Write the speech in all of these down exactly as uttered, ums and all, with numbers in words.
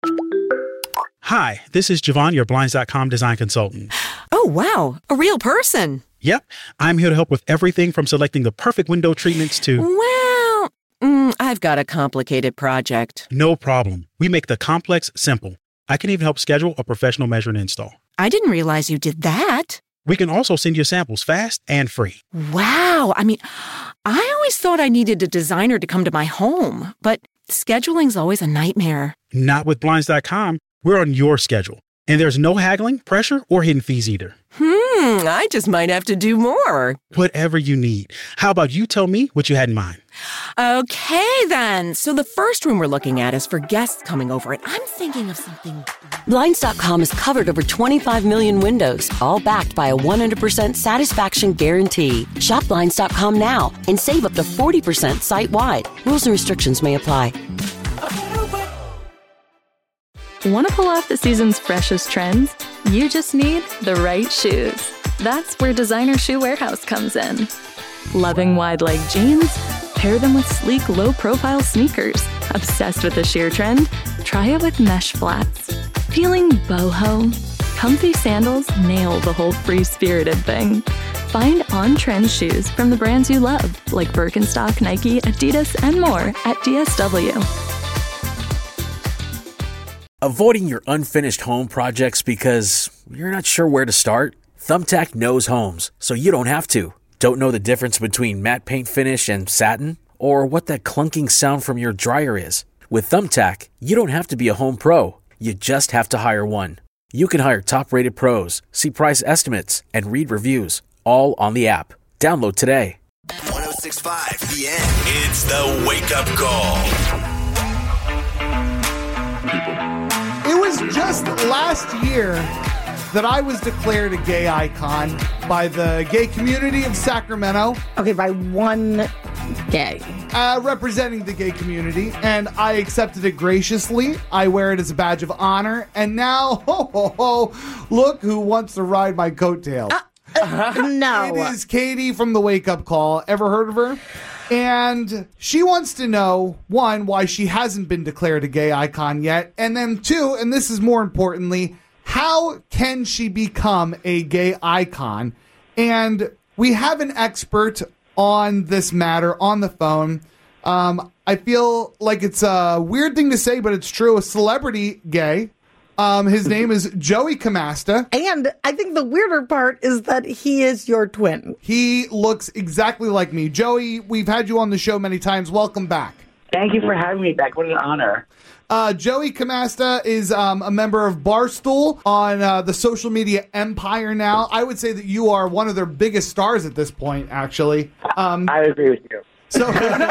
Hi, this is Javon, your Blinds dot com design consultant. Oh, wow. A real person. Yep. I'm here to help with everything from selecting the perfect window treatments to... Well, mm, I've got a complicated project. No problem. We make the complex simple. I can even help schedule a professional measure and install. I didn't realize you did that. We can also send you samples fast and free. Wow. I mean, I always thought I needed a designer to come to my home, but scheduling's always a nightmare. Not with Blinds dot com. We're on your schedule. And there's no haggling, pressure, or hidden fees either. Hmm, I just might have to do more. Whatever you need. How about you tell me what you had in mind? Okay, then. So the first room we're looking at is for guests coming over, and I'm thinking of something... Blinds dot com has covered over twenty-five million windows, all backed by a one hundred percent satisfaction guarantee. Shop Blinds dot com now and save up to forty percent site-wide. Rules and restrictions may apply. Want to pull off the season's freshest trends? You just need the right shoes. That's where Designer Shoe Warehouse comes in. Loving wide-leg jeans? Pair them with sleek, low-profile sneakers. Obsessed with the sheer trend? Try it with mesh flats. Feeling boho? Comfy sandals nail the whole free-spirited thing. Find on-trend shoes from the brands you love, like Birkenstock, Nike, Adidas, and more at D S W. Avoiding your unfinished home projects because you're not sure where to start? Thumbtack knows homes, so you don't have to. Don't know the difference between matte paint finish and satin? Or what that clunking sound from your dryer is? With Thumbtack, you don't have to be a home pro. You just have to hire one. You can hire top-rated pros, see price estimates, and read reviews, all on the app. Download today. one oh six point five The End. It's the wake-up call. It was just last year that I was declared a gay icon by the gay community of Sacramento. Okay, by one gay. Uh, representing the gay community, and I accepted it graciously. I wear it as a badge of honor, and now, ho, ho, ho, look who wants to ride my coattails. Uh, uh, no. It is Katie from the Wake Up Call. Ever heard of her? And she wants to know, one, why she hasn't been declared a gay icon yet, and then two, and this is more importantly, how can she become a gay icon? And we have an expert on this matter on the phone. Um, I feel like it's a weird thing to say, but it's true. A celebrity gay. Um, his name is Joey Camasta. And I think the weirder part is that he is your twin. He looks exactly like me. Joey, we've had you on the show many times. Welcome back. Thank you for having me back. What an honor. Uh, Joey Camasta is um, a member of Barstool on uh, the social media empire now. I would say that you are one of their biggest stars at this point, actually. Um, I agree with you. So,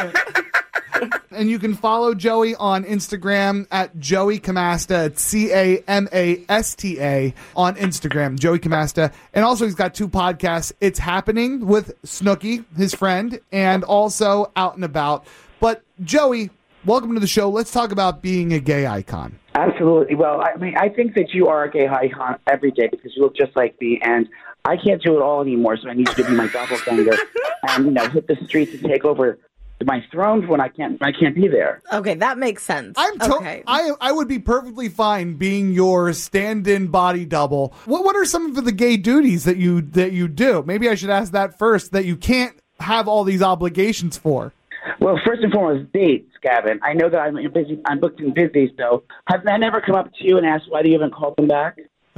and you can follow Joey on Instagram at Joey Camasta. It's C A M A S T A on Instagram, Joey Camasta. And also he's got two podcasts. It's Happening with Snooki, his friend, and also Out and About. But Joey, welcome to the show. Let's talk about being a gay icon. Absolutely. Well, I mean, I think that you are a gay icon every day because you look just like me, and I can't do it all anymore, so I need you to be my doppelganger and, you know, hit the streets and take over my throne when I can't I can't be there. Okay, that makes sense. I'm to- okay. I I would be perfectly fine being your stand-in body double. What what are some of the gay duties that you that you do? Maybe I should ask that first, that you can't have all these obligations for. Well, first and foremost, dates, Gavin. I know that I'm busy. I'm booked and busy, so has that ever come up to you and asked why do you haven't called them back?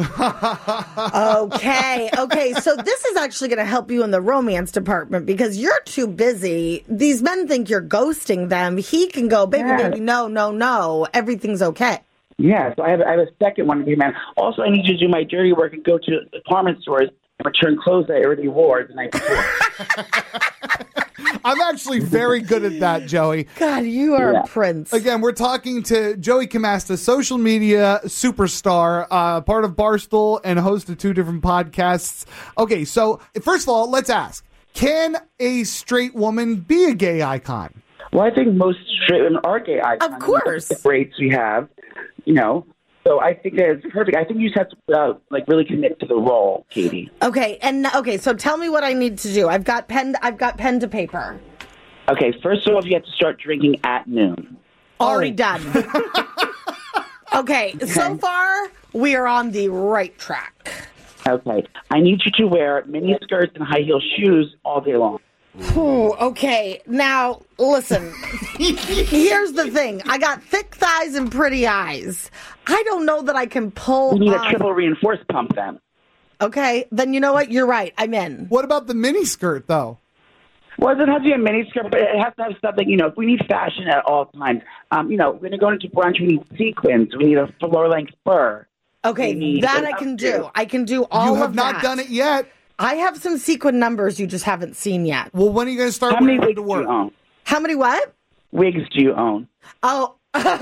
okay, okay. So this is actually going to help you in the romance department because you're too busy. These men think you're ghosting them. He can go, baby, yes. baby, no, no, no. Everything's okay. Yeah, so I have, I have a second one, man. Also, I need you to do my dirty work and go to department stores and return clothes that I already wore the night before. I'm actually very good at that, Joey. God, you are yeah. a prince. Again, we're talking to Joey Camasta, social media superstar, uh, part of Barstool and host of two different podcasts. Okay, so first of all, let's ask, can a straight woman be a gay icon? Well, I think most straight women are gay icons. Of course. The rates we have, you know. So I think that it's perfect. I think you just have to uh, like really commit to the role, Katie. Okay, and okay, so tell me what I need to do. I've got pen. I've got pen to paper. Okay, first of all, you have to start drinking at noon. Already Oh. done. Okay, so far, we are on the right track. Okay. I need you to wear mini skirts and high heel shoes all day long. Ooh, okay. Now, listen. Here's the thing. I got thick thighs and pretty eyes. I don't know that I can pull You need off- a triple reinforced pump then. Okay, then you know what? You're right. I'm in. What about the mini skirt, though? Well, it doesn't have to be a mini skirt, but it has to have something, you know, if we need fashion at all times. Um, you know, we're going to go into brunch, we need sequins, we need a floor-length fur. Okay, We need that an I can updo. do. I can do all You have of not that. done it yet. I have some sequin numbers you just haven't seen yet. Well, when are you going to start How many wearing wigs them to do you work? own? How many what? Wigs do you own? Oh,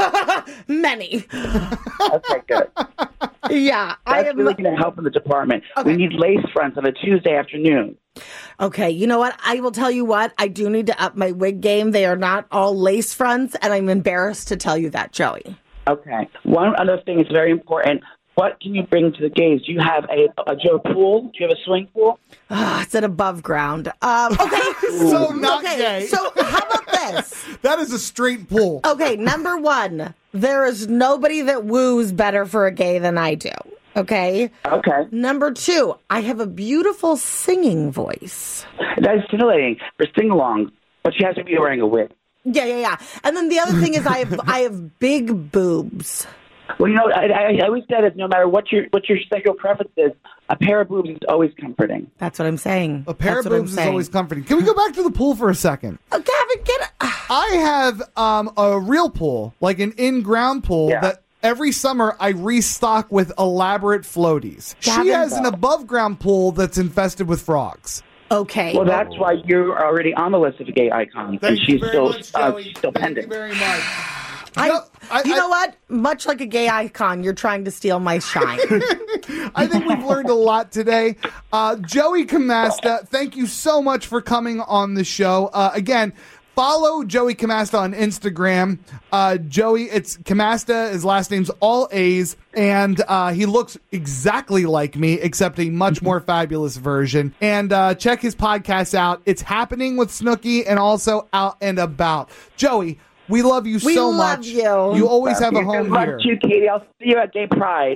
many. Okay, good. Yeah, I That's am. really going to help in the department. Okay. We need lace fronts on a Tuesday afternoon. Okay, you know what? I will tell you what. I do need to up my wig game. They are not all lace fronts, and I'm embarrassed to tell you that, Joey. Okay. One other thing is very important. What can you bring to the gays? Do you have a, a Joe pool? Do you have a swimming pool? Ah, it's at above ground. Um, okay. So not okay, gay. so how about this? That is a straight pull. Okay, number one, there is nobody that woos better for a gay than I do. Okay? Okay. Number two, I have a beautiful singing voice. That is stimulating for sing-alongs, but she has to be wearing a wig. Yeah, yeah, yeah. And then the other thing is I have I have big boobs. Well, you know, I, I, I always said it, no matter what your what your sexual preference is, a pair of boobs is always comforting. That's what I'm saying. A pair That's of what I'm boobs is saying. always comforting. Can we go back to the pool for a second? Oh, Gavin, get it. I have um, a real pool, like an in-ground pool Yeah. that every summer I restock with elaborate floaties. She Gavin- has an above-ground pool that's infested with frogs. Okay. Well, that's why you're already on the list of gay icons, and she's still uh, she's still pending. very much. I, No, I- you I- know what? Much like a gay icon, you're trying to steal my shine. I think we've learned a lot today. Uh, Joey Camasta, thank you so much for coming on the show. Uh, again, follow Joey Camasta on Instagram. Uh, Joey, it's Camasta. His last name's all A's, and uh, he looks exactly like me, except a much more fabulous version. And uh, check his podcast out. It's Happening with Snooki, and also Out and About. Joey, we love you We so love much. you. You always have a Good home luck here. to you, Katie. I'll see you at Gay Pride.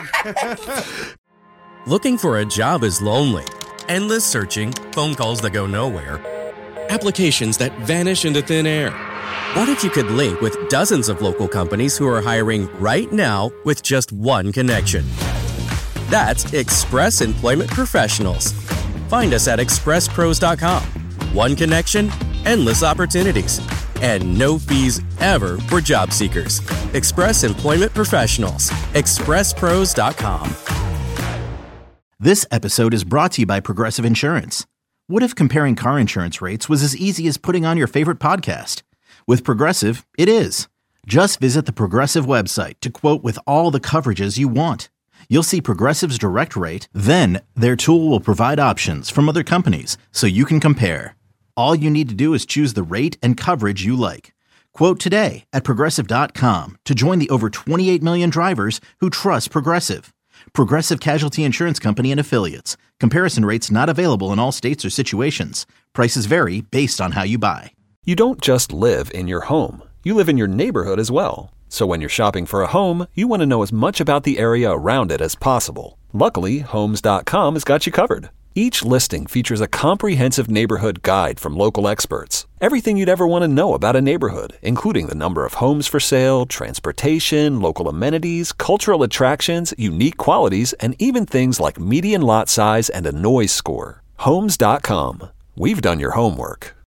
Looking for a job is lonely. Endless searching, phone calls that go nowhere, applications that vanish into thin air. What if you could link with dozens of local companies who are hiring right now with just one connection? That's Express Employment Professionals. Find us at express pros dot com. One connection, endless opportunities, and no fees ever for job seekers. Express Employment Professionals. express pros dot com. This episode is brought to you by Progressive Insurance. What if comparing car insurance rates was as easy as putting on your favorite podcast? With Progressive, it is. Just visit the Progressive website to quote with all the coverages you want. You'll see Progressive's direct rate, then their tool will provide options from other companies so you can compare. All you need to do is choose the rate and coverage you like. Quote today at progressive dot com to join the over twenty-eight million drivers who trust Progressive. Progressive Casualty Insurance Company and Affiliates. Comparison rates not available in all states or situations. Prices vary based on how you buy. You don't just live in your home. You live in your neighborhood as well. So when you're shopping for a home, you want to know as much about the area around it as possible. Luckily, Homes dot com has got you covered. Each listing features a comprehensive neighborhood guide from local experts. Everything you'd ever want to know about a neighborhood, including the number of homes for sale, transportation, local amenities, cultural attractions, unique qualities, and even things like median lot size and a noise score. Homes dot com. We've done your homework.